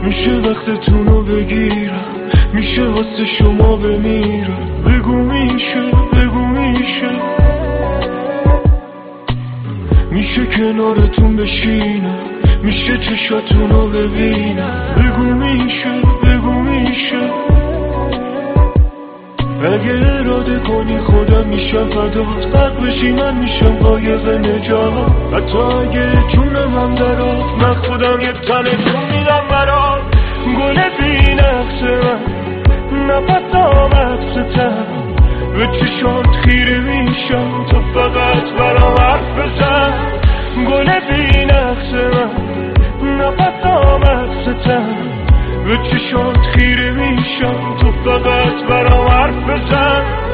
میشه وقتتونو بگیرم، میشه واسه شما بمیرم. بگو میشه، بگو میشه، میشه کنارتون بشینم، میشه چشاتونو ببینم. بگو میشه، بگو میشه، اگه اراده کنی خودم میشم فدات. غرق بشی من میشم قایق نجات، حتی اگه جونم هم درات من خودم یه تنتون میدم برات. گل بی نقص من نفت آمدستم، به چشات خیره میشم تا فقط برام حرف بزن. گل بی نقص من نفت آمدستم، به چشات خیره میشم تا فقط برام حرف بزن.